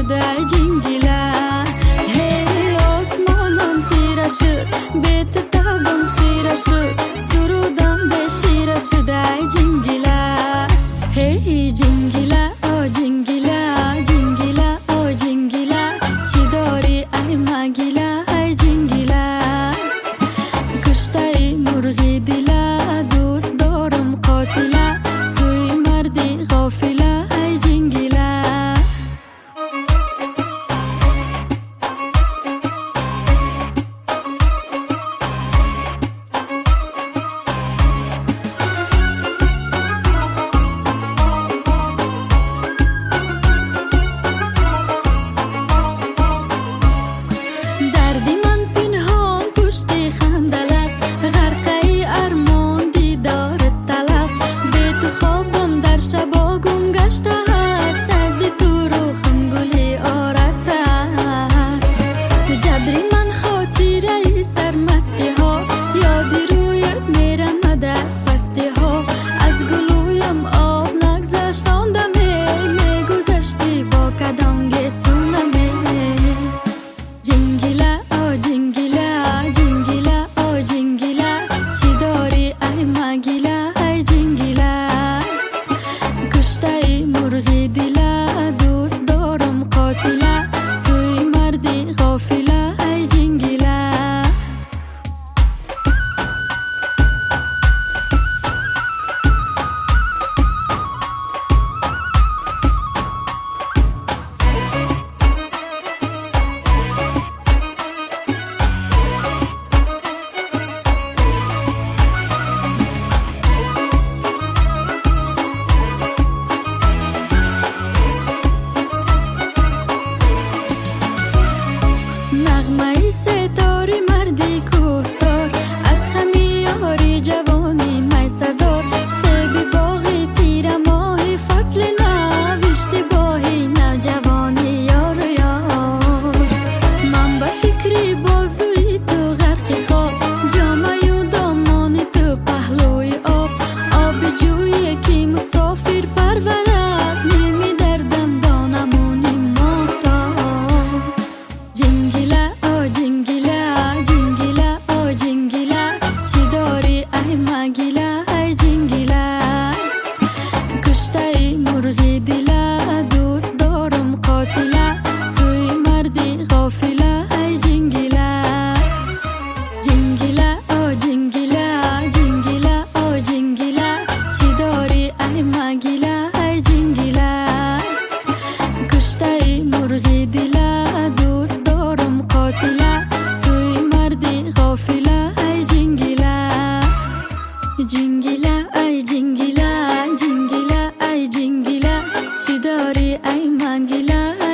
شده جنگیله. هی آسمانم تیره شد، بیت تابم خیره شد، سرودم به شیره شده جنگیله. هی جنگیله آ جنگیله، جنگیله آ جنگیله، چی داری ای مگیله ای جنگیله. کشته ای مرغی دیله، دوست دارم قاتله، توی مردی غافله ای جنگیله. دردی من پنهان پشت خندلب، غرقه ارمان دیدار طلب. به تو خوابم در شبا گم گشته است، نزد تو روحم گلی آرسته است. تو جبری من خاطره سرمستی ها، یادی رویت میرم دست پستی ها. از گلویم آب نگذشت آن دمی، میگذشتی با کدام سونمی. جنگیله آ جنگیله، جنگیله آ جنگیله، چی داری ای مگیله ای جنگیله. کشته ای مرغی دیله، دوست دارم قاتله، توی مردی غافله ای جنگیله. نغمه ستاره مردی کوهسار، از خمی یاری جوانی می سزار. سیب باغی تیر ماه فصل نوشته باهی نوجوانی یار یار. من به فکری بازوی تو غرق خواب، جامه و دامان تو پهلوی آب. آب جویی که مسافر پرورد، نیمی دردم دانمونی ماتاب. جنگیله آ جنگیله، جنگیله آ جنگیله، چی داری ای مگیله ای جنگیله. کشته ای مرغی دیله، دوست دارم قاتله، توی مردی غافله ای جنگیله. جنگیله آ جنگیله، جنگیله آ جنگیله، چی داری ای مگیله ای جنگیله. کشته ای مرغی دیله، دوست دارم قاتله، توی مردی غافله ای جنگیله. جنگیله ای جنگیله، جنگیله ای جنگیله، چی داری ای مگیله